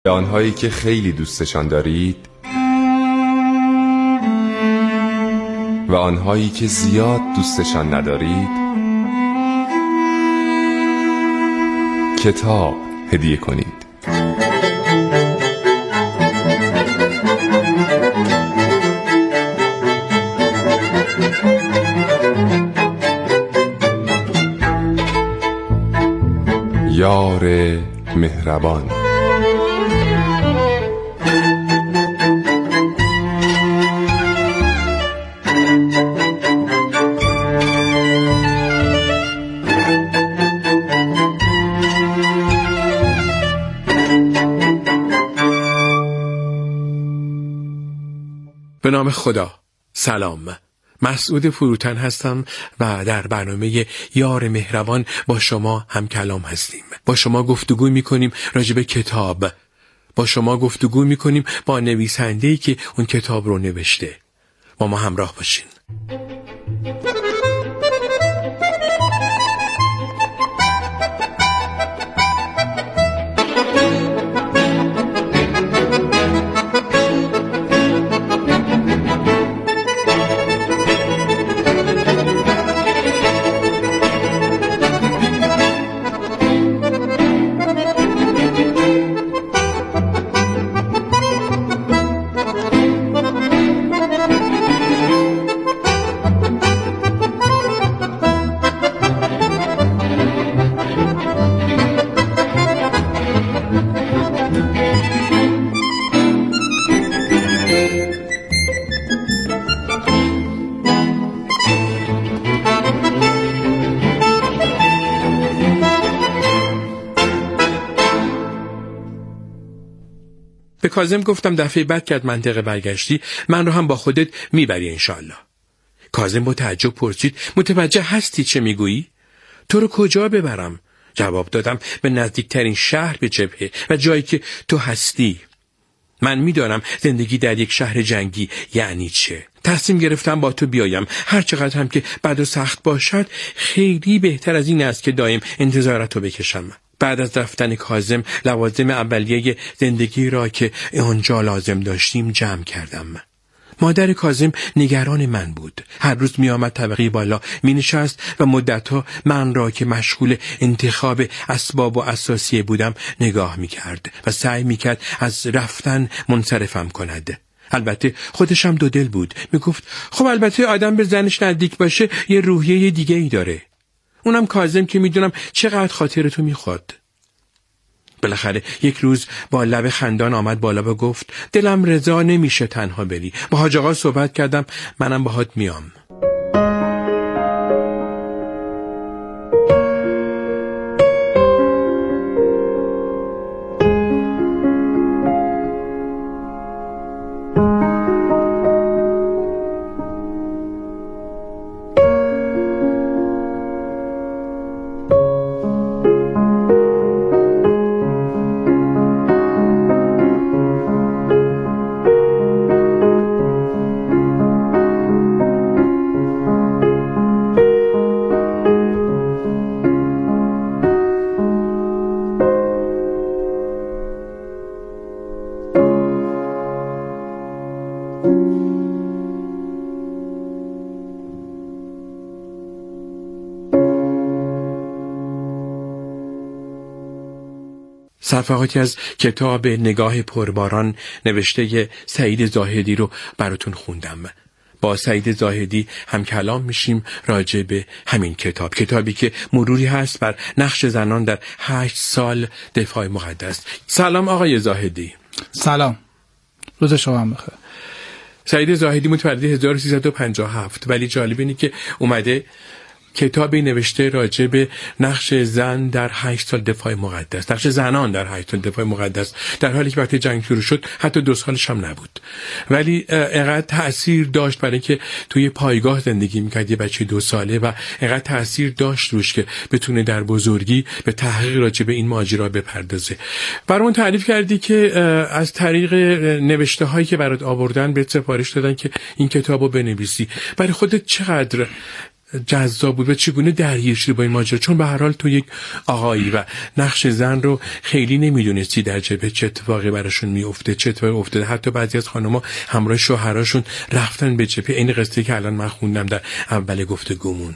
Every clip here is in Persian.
آنهایی که خیلی دوستشان دارید و آنهایی که زیاد دوستشان ندارید کتاب هدیه کنید. یار مهربان. به نام خدا. سلام، مسعود فروتن هستم و در برنامه یار مهربان با شما هم کلام هستیم. با شما گفتگو میکنیم راجع به کتاب. با شما گفتگو میکنیم با نویسنده‌ای که اون کتاب رو نوشته. با ما همراه باشین. به کاظم گفتم دفعه بعد که از منطقه برگشتی من رو هم با خودت میبری انشالله. کاظم با تعجب پرسید متوجه هستی چه میگویی؟ تو رو کجا ببرم؟ جواب دادم به نزدیکترین شهر به جبهه و جایی که تو هستی. من میدانم زندگی در یک شهر جنگی یعنی چه. تصمیم گرفتم با تو بیایم، هر چقدر هم که بد و سخت باشد خیلی بهتر از این است که دایم انتظارت رو بکشم. بعد از رفتن کاظم لوازم اولیه زندگی را که آنجا لازم داشتیم جمع کردم. مادر کاظم نگران من بود. هر روز می آمد طبقه بالا می نشست و مدتها من را که مشغول انتخاب اسباب و اساسیه بودم نگاه می کرد و سعی می کرد از رفتن منصرفم کند. البته خودشم دو دل بود. می گفت خب البته آدم به زنش نزدیک باشه یه روحیه دیگه ای داره. اونم کاظم که میدونم چقدر خاطرتو میخواد. بالاخره یک روز با لب خندان آمد بالا و گفت دلم رضا نمیشه تنها بری. با حاج آقا صحبت کردم، منم باهات میام. صفحاتی از کتاب نگاه پرباران نوشته سعید زاهدی رو براتون خوندم. با سعید زاهدی هم کلام میشیم راجع به همین کتاب. کتابی که مروری هست بر نقش زنان در 8 سال دفاع مقدس. سلام آقای زاهدی. سلام، روز شما بخیر. سعید زاهدی متولد 1357 ولی جالب اینه که اومده کتابی نوشته راجع به نقش زن در 8 سال دفاع مقدس، نقش زنان در 8 سال دفاع مقدس، در حالی که وقتی جنگ شروع شد حتی 2 سالش هم نبود. ولی اینقدر تأثیر داشت برای که توی پایگاه زندگی میکرد یه بچه 2 ساله و اینقدر تأثیر داشت روش که بتونه در بزرگی به تحقیق راجع به این ماجرا بپردازه. برامون تعریف کردی که از طریق نوشته هایی که برات آوردن بهت سفارش دادن که این کتابو بنویسی. برای خودت چقدر جذاب بود و چگونه درگیر شدی با این ماجرا؟ چون به هر حال تو یک آقایی و نقش زن رو خیلی نمیدونستی در جبهه چه اتفاقی براشون میفته، چه اتفاقی افتاده. حتی بعضی از خانم‌ها همراه شوهراشون رفتن به جبهه. این قصه که الان من خوندم در اول گفتگومون.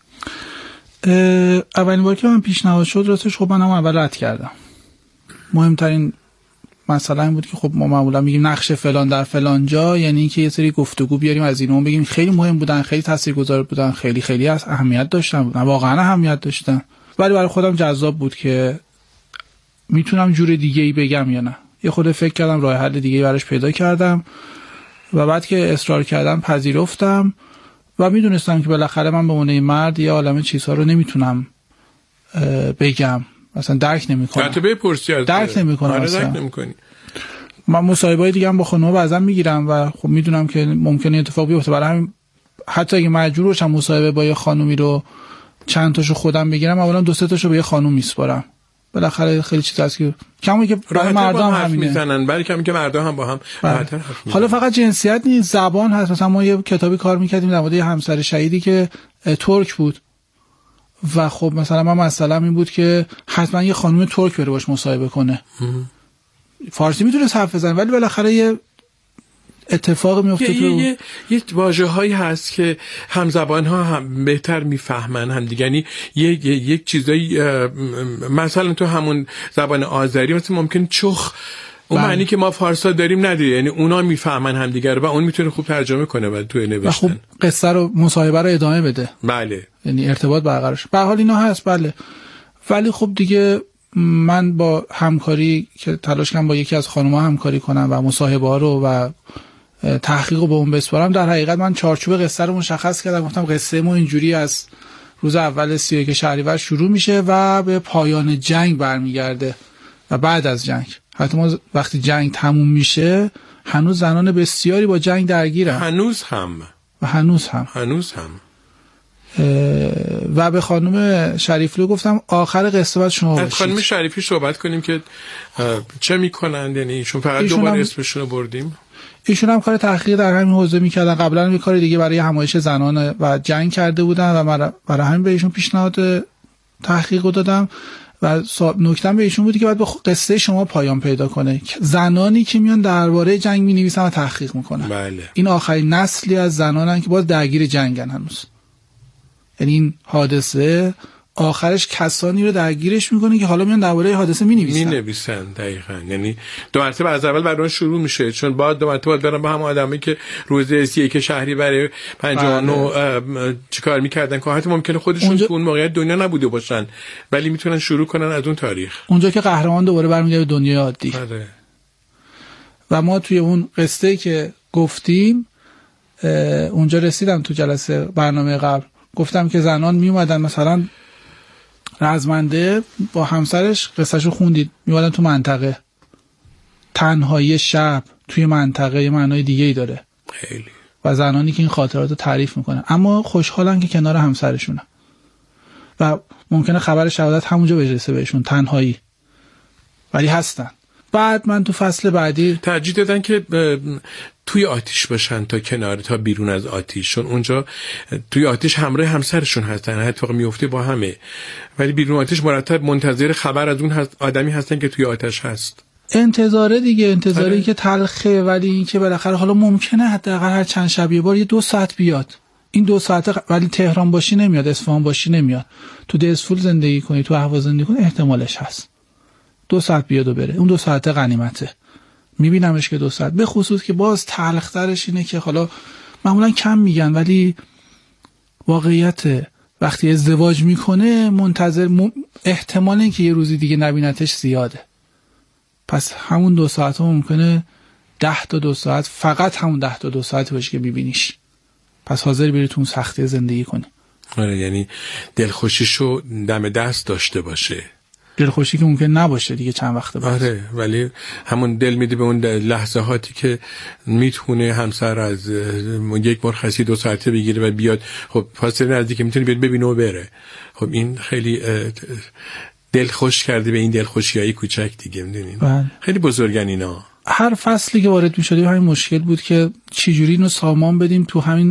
اولین بار که من پیشنهاد شد راستش خب منم اول رد کردم. مهمترین مثلا این بود که خب ما معمولا میگیم نقش فلان در فلان جا، یعنی اینکه یه سری گفتگو بیاریم از اینو بگیم خیلی مهم بودن، خیلی تاثیرگذار بودن، خیلی از اهمیت داشتن، واقعا اهمیت داشتن، ولی برای خودم جذاب بود که میتونم جور دیگه ای بگم یا نه. یه خود فکر کردم، راه حل دیگه ای براش پیدا کردم و بعد که اصرار کردم پذیرفتم و میدونستم که بالاخره من به عنوان مرد یه عالمه چیزها رو نمیتونم بگم، مثلا درک نمیکنم. حتی بپرسی از درک نمیکنم. آره درک نمیکنی. من مصاحبه‌های دیگه هم با خانم‌ها بعضا میگیرم و خب میدونم که ممکنه اتفاق بیفته، برای همین حتی اگه مجبور باشم مصاحبه با یه خانومی رو چند تاشو خودم بگیرم، اولا 2-3 تاشو به یه خانم میسپارم. بالاخره خیلی چیز هست که کمی که برای مردم همینه میزنن، برای کمی که مردم هم با هم راحت‌تر حرف میزنن. حالا فقط جنسیت نیست، زبان هست. مثلا ما یه کتابی کار می‌کردیم در مورد یه همسر شهیدی که ترک بود و خب مثلا این بود که حتما یه خانم ترک بره باش مصاحبه کنه. فارسی میتونه حرف بزنه ولی بالاخره یه اتفاق میفته. یه واژه‌هایی هست که همزبان‌ها هم بهتر میفهمن هم دیگه. یعنی یک چیزایی مثلا تو همون زبان آذری مثلا ممکن چخ اون معنی که ما فارسا داریم نداره، یعنی اونا میفهمن هم دیگه و اون میتونه خوب ترجمه کنه و تو نوشتن خب قصه رو مصاحبه رو ادامه بده. بله، یعنی ارتباط برقرار شه. به هر حال اینا هست بله. ولی خب دیگه من با همکاری که تلاش کردم با یکی از خانم‌ها همکاری کنم و مصاحبه رو و تحقیق رو به اون بسپارم، در حقیقت من چارچوب قصه رو مشخص کردم. گفتم قصه ما اینجوری از روز اول 31 شهریور شروع میشه و به پایان جنگ برمیگرده و بعد از جنگ حتی ما وقتی جنگ تموم میشه هنوز زنان بسیاری با جنگ درگیرن. هنوز هم و به خانم شریفلو گفتم آخر قصه بعد شما باشید. خانم شریفی صحبت کنیم که چه میکنن، یعنی ایشون فقط دوباره اسمشون رو بردیم. ایشون هم کار تحقیق در همین حوزه میکردن، قبلا یه کار دیگه برای همایش زنان و جنگ کرده بودن و برای همین به ایشون پیشنهاد تحقیق رو دادم و نکته‌ام به ایشون بود که باید به قصه شما پایان پیدا کنه. زنانی که میان درباره جنگ مینویسن و تحقیق میکنن. بله. این آخرین نسلی از زنانن که باز درگیر جنگن هنوز. یعنی این حادثه آخرش کسانی رو درگیرش میکنه که حالا میان درباره حادثه مینویسن. دقیقاً. یعنی دو مرتبه از اول برای شروع میشه، چون بعد دو مرتبه برن با هم آدمی که روز 31 شهریور 59 چیکار میکردن که حتی ممکنه خودشون تو اون موقعیت دنیا نبوده باشن ولی میتونن شروع کنن از اون تاریخ. اونجا که قهرمان دوباره برمیگرده به دنیای عادی. و ما توی اون قصه که گفتیم اونجا رسیدم تو جلسه برنامه قبل گفتم که زنان می اومدن مثلا رزمنده با همسرش قصهشو خوندید می اومدن تو منطقه، تنهایی شب توی منطقه یه معنای دیگه ای داره خیلی، و زنانی که این خاطرات رو تعریف میکنن اما خوشحالن که کنار همسرشونن و ممکنه خبر شهادت همونجا برسه بهشون، تنهایی ولی هستن. بعد من تو فصل بعدی ترجیح دادن که توی آتیش باشن تا کنار، تا بیرون از آتیش، چون اونجا توی آتیش همراه همسرشون هستن، اتفاق میفته با همه، ولی بیرون آتیش مرتب منتظر خبر از اون آدمی هستن که توی آتش هست. انتظاره دیگه، انتظاری که تلخه، ولی این که بالاخره حالا ممکنه حداقل هر چند شب یه بار 2 ساعت بیاد. این 2 ساعته ولی تهران باشی نمیاد، اصفهان باشی نمیاد، تو دسفول زندگی کنی، تو اهواز زندگی کنی، احتمالش هست 2 ساعت بیاد و بره. اون 2 ساعته غنیمته. میبینمش که 2 ساعت، به خصوص که باز تلخترش اینه که حالا معمولا کم میگن ولی واقعیت وقتی ازدواج میکنه منتظر احتمال اینکه یه روزی دیگه نبینتش زیاده. پس همون 2 ساعت ها ممکنه 10 تا 2 ساعت، فقط همون 10 تا 2 ساعت باشه که ببینیش، پس حاضر بری تو اون سختی زندگی کنی. آره، یعنی دلخوشیشو دم دست داشته باشه، دلخوشی که ممکن نباشه دیگه چند وقت بعد. آره، ولی همون دل میده به اون لحظاتی که میتونه همسر از یک مرخصی 2 ساعته بگیره و بیاد، خب فاصله نزدیک میتونه بیاد ببینه و بره. خب این خیلی دل خوش کرده به این دلخوشیای کوچک دیگه، میدونین خیلی بزرگن اینا. هر فصلی که وارد میشدیم همین مشکل بود که چجوری اینو سامان بدیم تو همین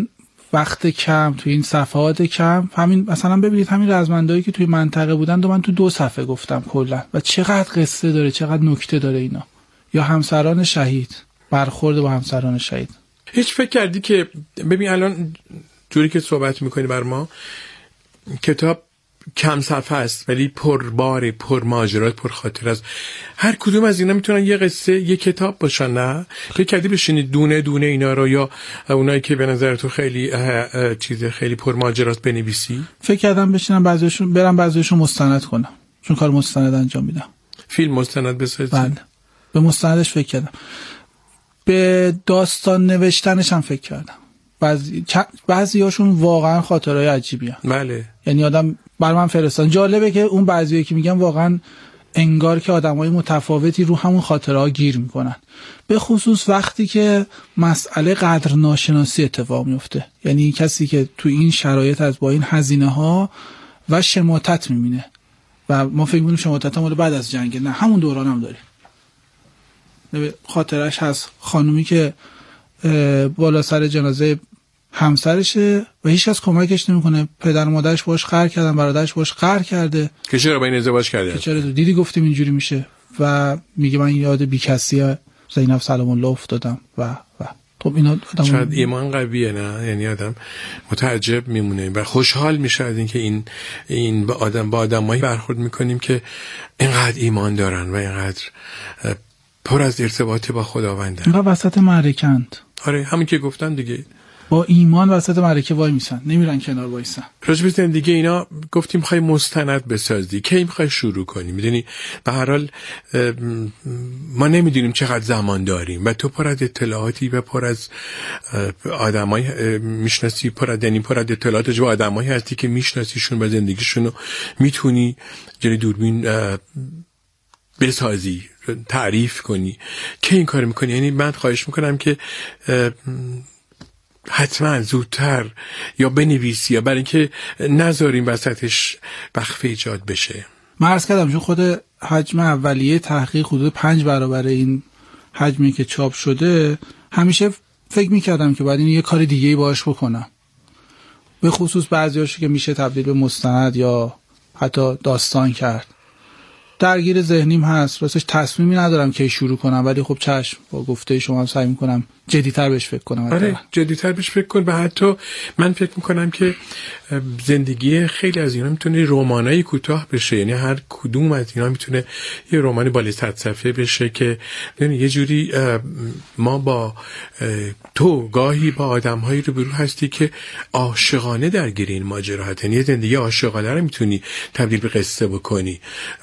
وقت کم، توی این صفحات کم، همین مثلا ببینید همین رزمندایی که توی منطقه بودن من تو 2 صفحه گفتم کلا و چقدر قصه داره، چقدر نکته داره اینا. یا همسران شهید، برخورد با همسران شهید. هیچ فکر کردی که ببین الان جوری که صحبت میکنی بر ما کتاب کم صفحه است ولی پربار، پر ماجرات، پر خاطر است. هر کدوم از اینا میتونن یه قصه، یه کتاب باشن. نه فکر کردی بشینی دونه دونه اینا رو یا اونایی که به نظر تو خیلی چیز خیلی پر ماجرات بنویسی؟ فکر کردم بشینم بعضیشون برم بعضیشون مستند کنم، چون کار مستند انجام میدم. فیلم مستند بسازی؟ بله، به مستندش فکر کردم. به داستان نوشتنش هم فکر کردم. بعضیاشون واقعا خاطرهای عجیبی هست. بله. یعنی آدم بر من فرستادن. جالبه که اون بعضیایی که میگم واقعا انگار که آدمای متفاوتی رو همون خاطره ها گیر میکنن، به خصوص وقتی که مسئله قدر ناشناسی اتفاق میفته. یعنی کسی که تو این شرایط از با این هزینه ها و شماتت میبینه و ما فکر می‌کنیم شماتت هم بعد از جنگ، نه همون دوران هم داریم. خاطرش هست خانومی که بالا سر جنازه همسرشه و هیچ کس کمکش نمیکنه، پدر و مادرش باش قهر کردن، برادرش باش قهر کرده که چرا با این ازدواج کرده، که چرا دیدی گفتیم اینجوری میشه و میگه من یاد بیکسی زینب سلام الله افتادم و خب اینا آدم شاید ایمان قویه، نه یعنی آدم متعجب میمونه و خوشحال میشه از اینکه این با آدمایی برخورد میکنیم که اینقدر ایمان دارن و اینقدر پر از ارتباط با خداوندن. اینقدر وسط معرکند. آره همین که گفتن دیگه، با ایمان وسط معرکه وای میسن، نمیرن کنار وایسن. راجب زندگی اینا گفتیم میخوای مستند بسازی، کی میخوای شروع کنی؟ میدونی به هر حال ما نمیدونیم چقدر زمان داریم و تو پر از اطلاعاتی و پر از آدمای میشناسی، پر از اطلاعات جو آدمایی هستی که میشناسیشون و زندگیشونو میتونی جلوی دوربین بسازی، تعریف کنی. کی این کارو میکنی؟ یعنی من خواهش میکنم که حتما زودتر یا بنویسی یا برای اینکه نذاریم وسطش وقفه ایجاد بشه. من عرض کردم چون خود حجم اولیه تحقیق حدود 5 برابر این حجمی که چاپ شده، همیشه فکر میکردم که باید این یه کار دیگه‌ای باهاش بکنم، به خصوص بعضی‌هاش که میشه تبدیل به مستند یا حتی داستان کرد. درگیر ذهنیم هست، راستش تصمیمی ندارم که شروع کنم، ولی خب چشم با گفته شما هم سعی میکنم جدی‌تر بهش فکر کنم. آره جدی‌تر بهش فکر کن و حتی من فکر میکنم که زندگی خیلی از اینا میتونه رمانای کوتاه بشه. یعنی هر کدوم از اینا میتونه یه رمان بالای 100 صفحه بشه که یه جوری ما با تو گاهی با آدم‌هایی روبرو هستی که عاشقانه درگیر این ماجرا هستن. یه زندگی عاشقانه رو میتونی تبدیل به قصه بکنی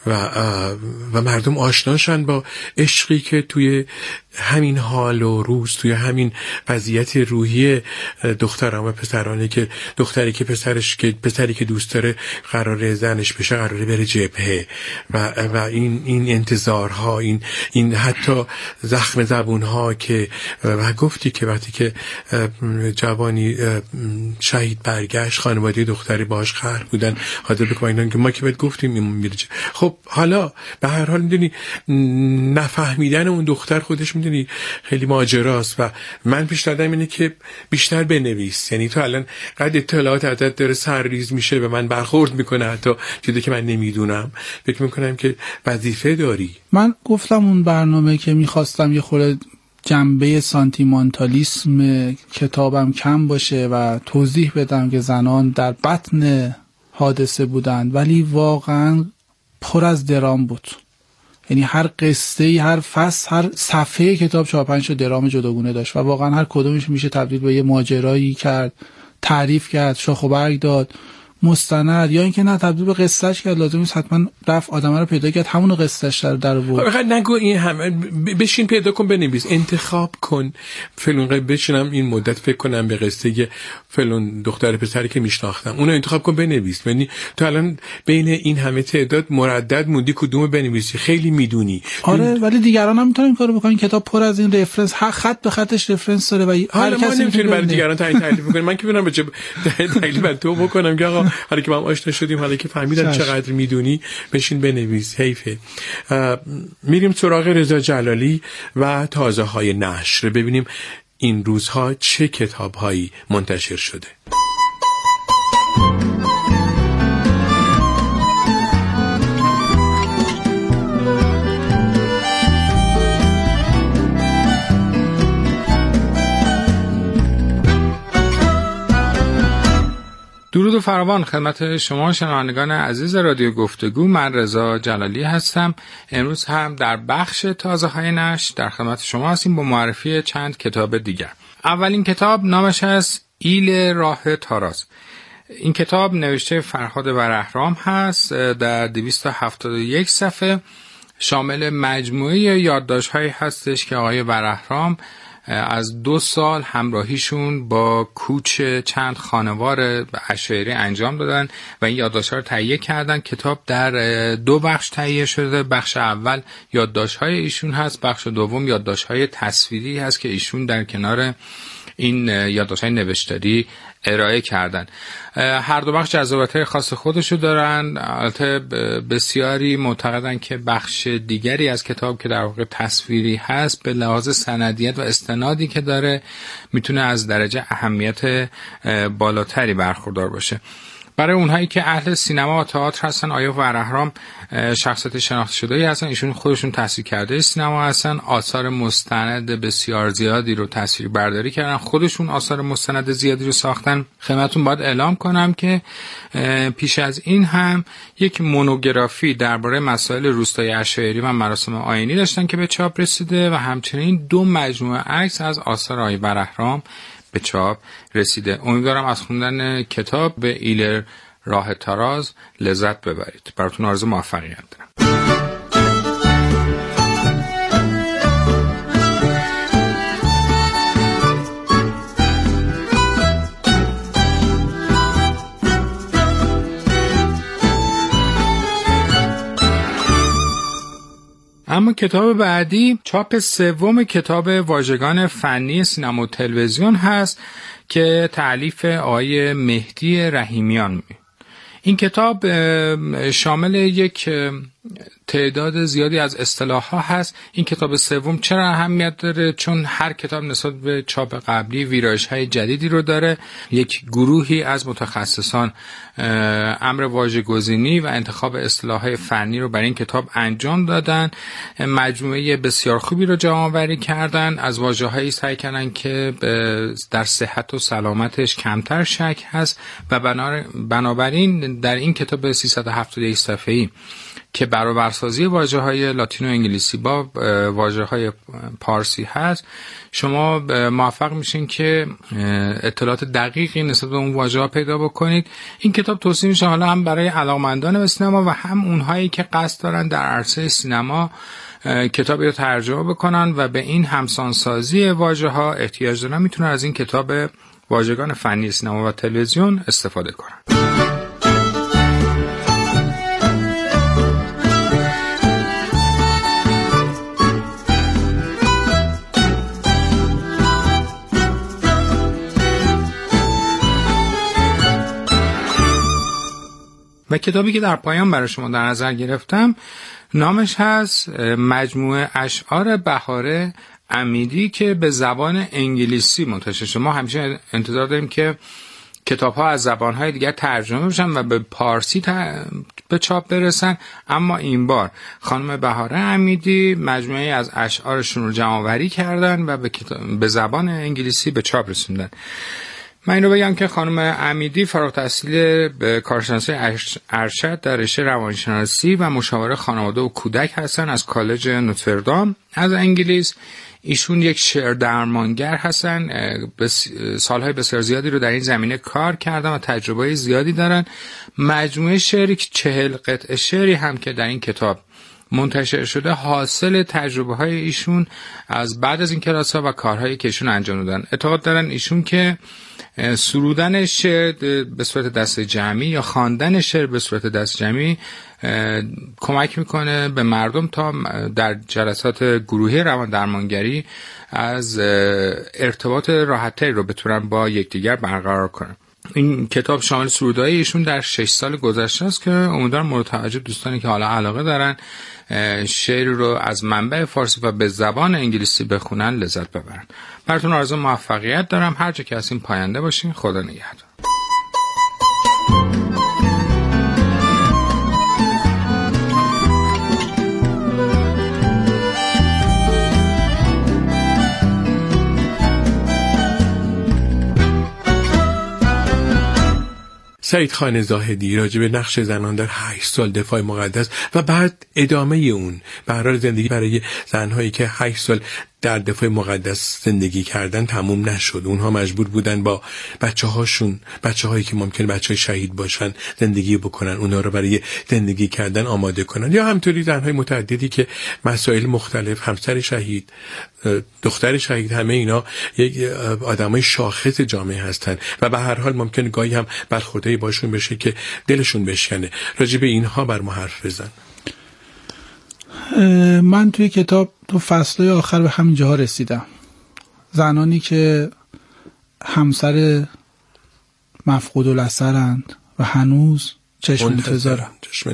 و مردم آشناشن با عشقی که توی همین حال و روز، توی همین وضعیت روحی دختران و پسرانی که دختری که پسری که دوست داره قراره زنش بشه، قراره بره جبهه و این انتظارها، این حتی زخم زبونها که و گفتی که وقتی که جوانی شهید برگشت، خانواده دختری باهاش قهر بودن، حاضر بکنن که ما که بهت گفتیم این میره. خب حالا به هر حال میدونی نفهمیدن اون دختر خودش میدونی خیلی ماجراست و من پیشنهادم اینه که بیشتر بنویس. یعنی تو الان قد اطلاعات ازت داره سرریز میشه و من برخورد میکنه حتی چیزی که من نمیدونم. فکر میکنم که وظیفه داری. من گفتم اون برنامه که میخواستم یه خورده جنبه سانتیمانتالیسم کتابم کم باشه و توضیح بدم که زنان در بطن حادثه بودند، ولی واقعا پر از درام بود. یعنی هر قصه، هر فصل، هر صفحه کتاب 4-5 درام جداگونه داشت و واقعا هر کدومش میشه تبدیل به یه ماجرایی کرد، تعریف کرد، شاخ و برگ داد، مستند، یا اینکه نه تبدیل به قصهش کرد. لازم نیست حتما رفت آدمه رو پیدا کرد همون قصهش در آورد. فقط نگو این همه بشین پیدا کن بنویس، انتخاب کن. فلان بشینم این مدت فکر کنم به قصه فلان دختر پسری که میشناختم، اونو انتخاب کن بنویس. یعنی تو الان بین این همه تعداد مردد موندی کدومو بنویسی، خیلی میدونی. آره ولی دیگران هم میتونن این کارو بکنن. کتاب پر از این رفرنس، خط به خطش رفرنس داره و هر کسی میتونه برای دیگران تعریف کنه. من که میرم به تعریف تو بکنم که آقا حالا که ما آشنا شدیم، حالا که فهمیدم چقدر میدونی، بشین بنویس. حیفه. میریم سراغ رضا جلالی و تازه های نشر، ببینیم این روزها چه کتاب‌هایی منتشر شده. درود و فراوان خدمت شما شنوندگان عزیز رادیو گفتگو. من رضا جلالی هستم. امروز هم در بخش تازه های نشر در خدمت شما هستیم با معرفی چند کتاب دیگر. اولین کتاب نامش هست ایل راه تاراز. این کتاب نوشته فرهاد ورهرام هست، در 271 صفحه شامل مجموعه یادداشت‌هایی هستش که آقای ورهرام از 2 سال همراهیشون با کوچ چند خانوار اشعری انجام دادن و این یادداشت‌ها رو تهیه کردن. کتاب در 2 بخش تهیه شده. بخش اول یادداشت‌های ایشون هست، بخش دوم یادداشت‌های تصویری هست که ایشون در کنار این یادداشت‌های نوشتاری ارائه کردن. هر دو بخش جذابیت‌های خاص خودشو دارن. البته بسیاری معتقدن که بخش دیگری از کتاب که در واقع تصویری هست به لحاظ سندیت و استنادی که داره میتونه از درجه اهمیت بالاتری برخوردار باشه. برای اونهایی که اهل سینما و تئاتر هستن، آیا ورهرام شخصیت شناخته شده‌ای هستن. ایشون خودشون تحصیل کرده سینما هستن، آثار مستند بسیار زیادی رو تصویر برداری کردن، خودشون آثار مستند زیادی رو ساختن. خدمتتون باید اعلام کنم که پیش از این هم یک مونوگرافی درباره مسائل روستای اشعری و مراسم آیینی داشتن که به چاپ رسیده و همچنین 2 مجموعه عکس از آثار آقای ورهرام به چاپ رسیده. امیدوارم از خوندن کتاب به ایل راه تاراز لذت ببرید. براتون آرزو موفقیت دارم. اما کتاب بعدی چاپ 3 کتاب واژگان فنی سینما و تلویزیون هست که تألیف آقای مهدی رحیمیان. این کتاب شامل یک تعداد زیادی از اصطلاح‌ها هست. این کتاب 3 چرا اهمیت داره؟ چون هر کتاب نسبت به چاپ قبلی ویرایش‌های جدیدی رو داره. یک گروهی از متخصصان امر واژه‌گزینی و انتخاب اصطلاح‌های فنی رو برای این کتاب انجام دادن. مجموعه بسیار خوبی رو جمع‌آوری کردن. از واژه‌هایی سعی کردن که در صحت و سلامتش کمتر شک هست و بنابراین در این کتاب 371 صفحه‌ای که برابرسازی واژه‌های لاتین و انگلیسی با واژه‌های پارسی هست، شما موفق میشین که اطلاعات دقیقی نسبت به اون واژه‌ها پیدا بکنید. این کتاب توصیه میشه حالا هم برای علاقه‌مندان به سینما و هم اونهایی که قصد دارن در عرصه سینما کتابی رو ترجمه بکنن و به این همسانسازی واژه‌ها احتیاج دارن، میتونن از این کتاب واژگان فنی سینما و تلویزیون استفاده کنن. و کتابی که در پایان برای شما در نظر گرفتم نامش هست مجموعه اشعار بهاره امیدی که به زبان انگلیسی منتشر شده. ما همیشه انتظار داریم که کتاب‌ها از زبان‌های دیگر ترجمه بشن و به پارسی به چاپ برسن، اما این بار خانم بهاره امیدی مجموعه از اشعارشون رو جمع‌آوری کردن و به زبان انگلیسی به چاپ رسوندن. من اینو بگم که خانم امیدی فارغ التحصیل به کارشناسی ارشد در رشته روانشناسی و مشاوره خانواده و کودک هستن از کالج نوتردام از انگلیس. ایشون یک شعر درمانگر هستن، سالهای بسیار زیادی رو در این زمینه کار کردن و تجربه زیادی دارن. مجموعه شعری که 40 قطعه شعری هم که در این کتاب منتشر شده حاصل تجربه های ایشون از بعد از این کلاس ها و کارهایی که ایشون انجام دادن. اعتقاد دارن ایشون که سرودن شعر به صورت دست جمعی یا خواندن شعر به صورت دست جمعی کمک میکنه به مردم تا در جلسات گروهی روان درمانگری از ارتباط راحت‌تری رو بتونن با یکدیگر برقرار کنن. این کتاب شامل سرودهای ایشون در 6 سال گذشته است که امیدوارم مورد توجه دوستانی که حالا علاقه دارن شعر رو از منبع فارسی و به زبان انگلیسی بخونن لذت ببرن. براتون آرزو موفقیت دارم. هر جا که هستین پاینده باشین. خدا نگهدار. سعید خان زاهدی راجع به نقش زنان در 8 سال دفاع مقدس و بعد ادامه اون به هر حال زندگی برای زنهایی که 8 سال در دفاع مقدس زندگی کردن تموم نشد. اونها مجبور بودن با بچه‌هایی که ممکن بچه‌های شهید باشن زندگی بکنن، اونها رو برای زندگی کردن آماده کنن. یا همطوری زنهای متعددی که مسائل مختلف، همسر شهید، دختر شهید، همه اینا یک آدمای شاخص جامعه هستن و به هر حال ممکن گاهی هم برخوردی باشون بشه که دلشون بشکنه. راجع به اینها بر ما حرف بزن. من توی کتاب تو فصلهای آخر به همین جاها رسیدم. زنانی که همسر مفقود الاثرند و هنوز چشم انتظارن.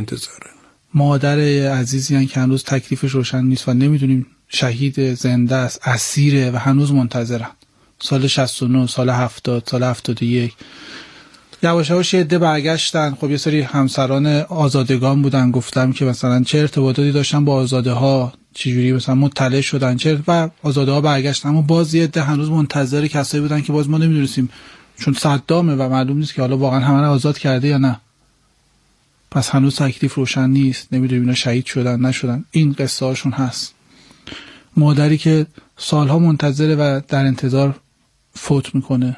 مادر عزیزی هن که هنوز تکلیفش روشن نیست و نمیدونیم شهید، زنده است، اسیره و هنوز منتظرن. سال 69، سال 70، سال 71 یواش یواش یه عده برگشتن. خب یه سری همسران آزادگان بودن، گفتم که مثلا چه ارتباطاتی داشتن با آزاده ها، چجوری مثلا مطلع شدن چه، و آزاده ها برگشتن. اما باز یه عده هنوز منتظر کسایی بودن که باز ما نمیدونستیم، چون صدامه و معلوم نیست که حالا واقعا همه رو آزاد کرده یا نه. پس هنوز تکلیف روشن نیست، نمیدونیم اینا شهید شدن نشدن. این قصه هاشون هست. مادری که سالها منتظره و در انتظار فوت میکنه.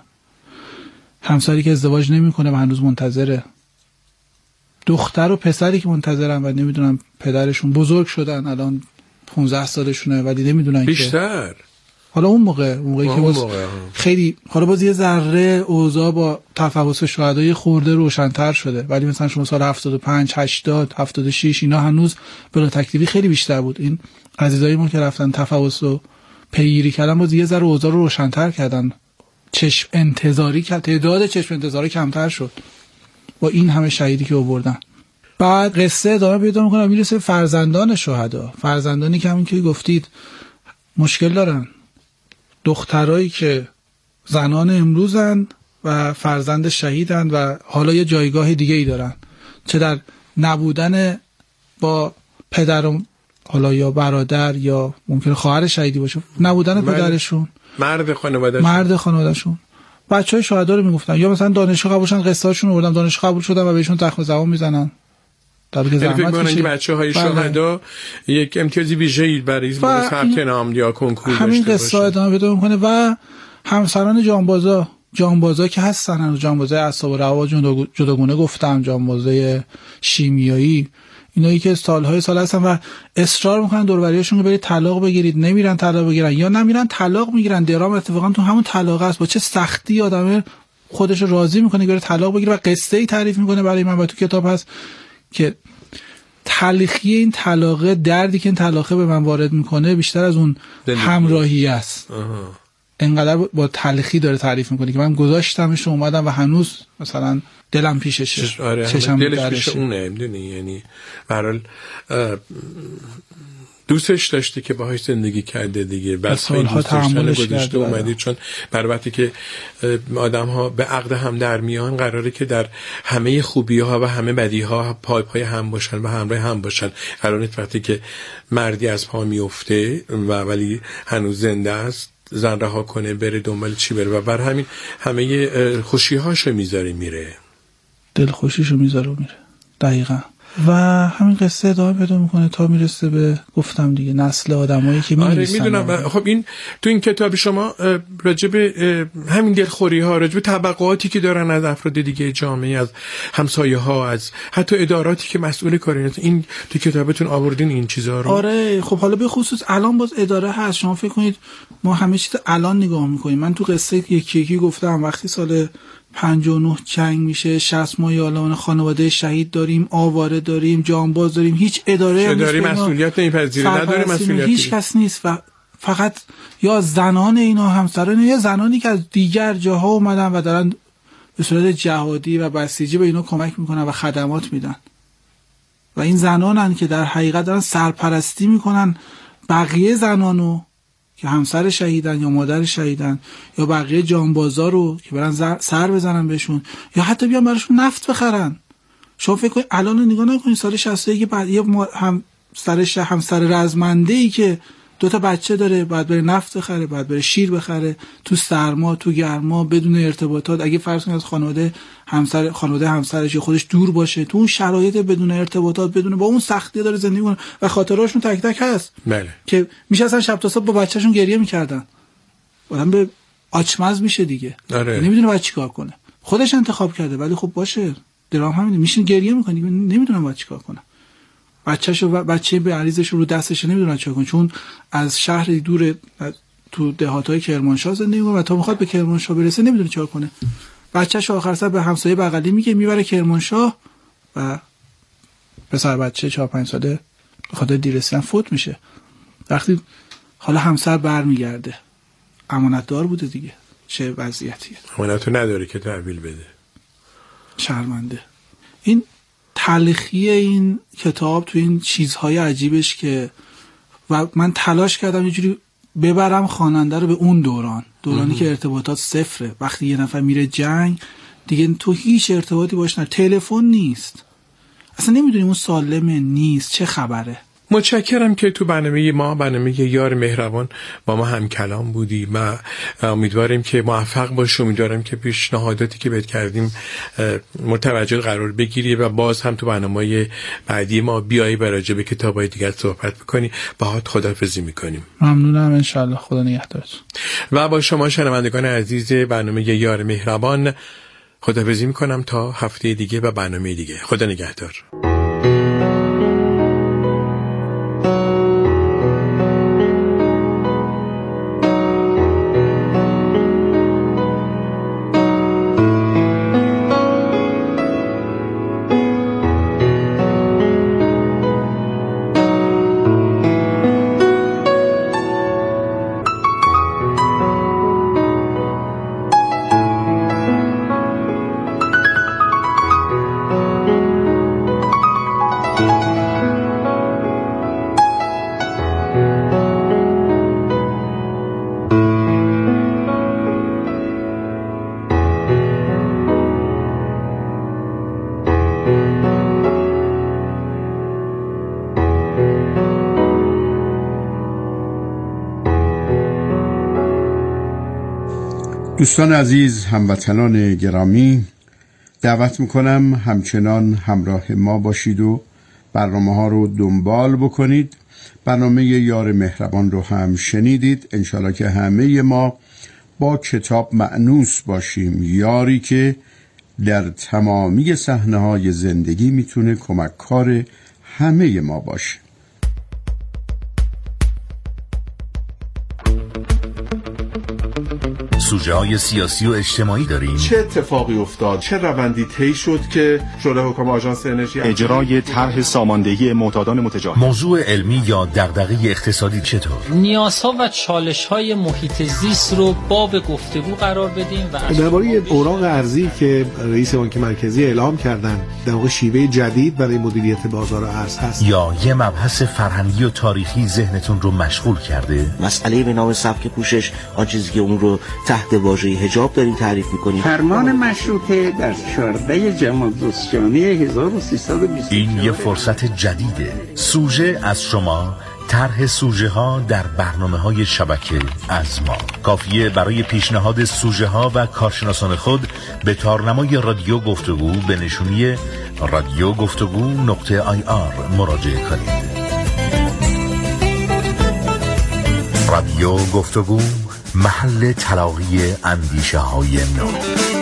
همسری که ازدواج نمیکنه و هنوز منتظره. دختر و پسری که منتظرن و نمیدونن پدرشون بزرگ شدن، الان 15 سالشونه ولی نمیدونن بیشتر. که حالا اون موقعی که باز خیلی حالا باز یه ذره اوضاع با تفاوت شهدای خورده روشن‌تر شده، ولی مثلا شما سال 75، 80، 76 اینا هنوز بلا تکلیفی خیلی بیشتر بود. این عزیزای ما که رفتن تفاوت رو پیگیری کردن باز یه ذره اوضاع رو روشن‌تر کردن. چشم انتظاری که تعداد چشم انتظاری کمتر شد با این همه شهیدی که آوردن. بعد قصه ادامه پیدا میکنه، میرسه فرزندان شهدا. فرزندانی که همین که گفتید مشکل دارن، دخترایی که زنان امروزن و فرزند شهیدن و حالا یه جایگاه دیگه ای دارن، چه در نبودن با پدر حالا یا برادر یا ممکن خواهر شهیدی باشه، نبودن پدرشون، مرد خانوادهشون. بچهای شهدا رو میگفتن، یا مثلا دانشگاه قبولشن، قصه هاشون آوردن، دانشگاه قبول شدن و بهشون تخت زبان میزنن. در حالی که زحمت میشه. بچهای شهدا یک امتیازی ویژه‌ای برای ثبت نام یا کنکور داشته همین قصه ادامه پیدا میکنه. و همسران جانبازا که هستن، جانبازای اعصاب و روان جداگونه گفتم، جانبازای شیمیایی، اینایی که سال هستن و اصرار میکنن دور و بریاشون رو برید طلاق بگیرید، نمیرن طلاق بگیرن یا نمیرن طلاق میگیرن. درام اتفاقا تو همون طلاق است، با چه سختی آدم خودش راضی میکنه که بره طلاق بگیره. و قصه ای تعریف میکنه برای من و تو کتاب هست که تلخی این طلاق، دردی که این طلاقه به من وارد میکنه بیشتر از اون همراهی است. انقدر با تلخی داره تعریف میکنه که من گذاشتمش و اومدم و هنوز مثلا دلم پیششه. آره، چشم دلش پیش اونه، میدونی، یعنی به هر حال دوستش داشته که باهاش زندگی کرده دیگه، بس سالها تحملش کرده اومدی. چون بر وقتی که آدم ها به عقد هم در میان قراره که در همه خوبی ها و همه بدی ها پای هم باشن و همراه هم باشن. قراره وقتی که مردی از پا میفته و ولی هنوز زنده است زن رها کنه بره دنبال چی بره و بر همین همه خوشی‌هاشو میذاره میره، دل خوشیشو میذاره و میره. دقیقاً. و همین قصه ادامه پیدا میکنه تا میرسه به گفتم دیگه نسل آدمایی که می‌نویسن. آره میدونم. خب این تو این کتاب شما راجع به همین دلخوری ها، راجع به طبقاتی که دارن از افراد دیگه جامعه، از همسایه ها، از حتی اداراتی که مسئول کارن، این تو کتابتون آوردین این چیزا رو. آره خب حالا به خصوص الان باز اداره هست. شما فکر کنید ما همه چیز الان نگاه میکنیم. من تو قصه یکی گفتم وقتی سال 59 جنگ میشه، 60 ما یالان خانواده شهید داریم، آواره داریم، جانباز داریم، هیچ اداره مسئولیت نمیپذیره، نداره مسئولیت، هیچ کس نیست و فقط یا زنان اینا همسران یا زنانی که از دیگر جاها اومدن و دارن به صورت جهادی و بسیجی به اینا کمک میکنن و خدمات میدن و این زنانن که در حقیقت دارن سرپرستی میکنن بقیه زنانو که همسر شهیدن یا مادر شهیدن یا بقیه جانبازا رو که برن سر بزنن بهشون یا حتی بیان براشون نفت بخرن. شما فکر کنید الان نگاه نکنید سال 61 که بعد یه همسر رزمنده‌ای که 2 بچه داره باید بره نفت بخره، باید بره شیر بخره تو سرما تو گرما بدون ارتباطات. اگه فرض کنید از خانواده همسرش خودش دور باشه تو اون شرایط بدون ارتباطات بدون با اون سختی داره زندگی کنه و خاطرهاشون تک تک هست. بله. که میشه اصلا شب تا صبح با بچه‌شون گریه میکردن. آدم به آچمز میشه دیگه. نمیدونه باید چیکار کنه. خودش انتخاب کرده ولی خب باشه درام همینه میشین گریه میکنی نمیدونم باید چیکار کنه. بچه به عریضش رو دستش نمیدونن چیکار کنه چون از شهر دور تو دهاتای کرمانشاه زندگی میکنه و تا میخواد به کرمانشاه برسه نمیدونه چیکار کنه. بچه‌ش آخر سر به همسایه بغلی میبره کرمانشاه و پسر بچه 4-5 ساله به خاطر دیر رسیدن فوت میشه. وقتی حالا همسر برمیگرده امانتدار بوده دیگه چه وضعیتیه. امانتو نداره که تحویل بده. شرمنده. این تلخی این کتاب تو این چیزهای عجیبش که و من تلاش کردم یه جوری ببرم خواننده رو به اون دورانی که ارتباطات صفره. وقتی یه نفر میره جنگ دیگه تو هیچ ارتباطی باش نه، تلفن نیست، اصلا نمیدونی اون سالمه نیست چه خبره. متشکرم که تو برنامه یار مهربان با ما هم کلام بودی و امیدواریم که موفق باشی. امیدوارم که پیشنهاداتی که بهت کردیم متوجه قرار بگیری و باز هم تو برنامه بعدی ما بیایی و راجع به کتابای دیگر صحبت بکنی. باهات خداحافظی میکنیم. ممنونم. انشالله خدا نگهدارتون. و با شما شنوندگان عزیز برنامه یار مهربان خداحافظی میکنم تا هفته دیگه و برنامه دیگه. خدا نگهدار. دوستان عزیز، هموطنان گرامی، دعوت میکنم همچنان همراه ما باشید و برنامه ها رو دنبال بکنید. برنامه یار مهربان رو هم شنیدید. انشالله که همه ما با کتاب مأنوس باشیم، یاری که در تمامی صحنه‌های زندگی میتونه کمککار همه ما باشه. سوژه‌های سیاسی و اجتماعی داریم. چه اتفاقی افتاد؟ چه روندی طی شد که شورای حکام آژانس انرژی اجرای طرح ساماندهی معتادان متجاوز؟ موضوع علمی یا دغدغه اقتصادی چطور؟ نیازها و چالش‌های محیط زیست رو باب گفتگو قرار بدیم و درباره اوراق ارزی که رئیس بانک مرکزی اعلام کردن در واقع شیوه جدید برای مدیریت بازار ارز هست. یا یه مبحث فرهنگی و تاریخی ذهنتون رو مشغول کرده؟ مسئله به نام سبک پوشش، آن چیزی که اون رو تحت واژه حجاب داریم تعریف می‌کنیم. فرمان مشروطه در 14 جمادی 1320. این یه فرصت جدیده. سوژه از شما، طرح سوژه ها در برنامه‌های شبکه از ما. کافیه برای پیشنهاد سوژه ها و کارشناسان خود به تارنمای رادیو گفتگو به نشونی radiogفتگو.ir مراجعه کنید. رادیو گفتگو، محل تلاقی اندیشه های نو.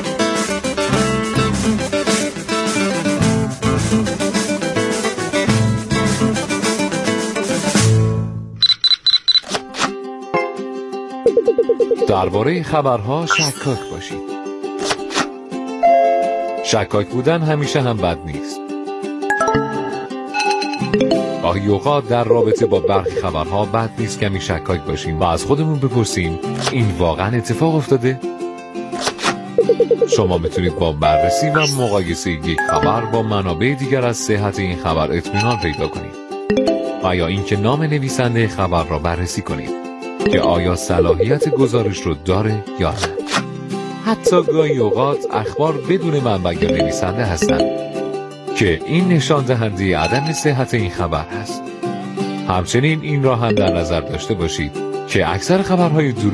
درباره خبرها شکاک باشید. شکاک بودن همیشه هم بد نیست. گاهی اوقات در رابطه با برخی خبرها بد نیست کمی شکاک باشیم و از خودمون بپرسیم این واقعا اتفاق افتاده؟ شما میتونید با بررسی و مقایسه یک خبر با منابع دیگر از صحت این خبر اطمینان پیدا کنید و یا اینکه نام نویسنده خبر را بررسی کنید که آیا صلاحیت گزارش رو داره یا نه. حتی گاهی اوقات اخبار بدون منبع یا نویسنده هستند که این نشان دهنده عدم صحت این خبر هست. همچنین این را هم در نظر داشته باشید که اکثر خبرهای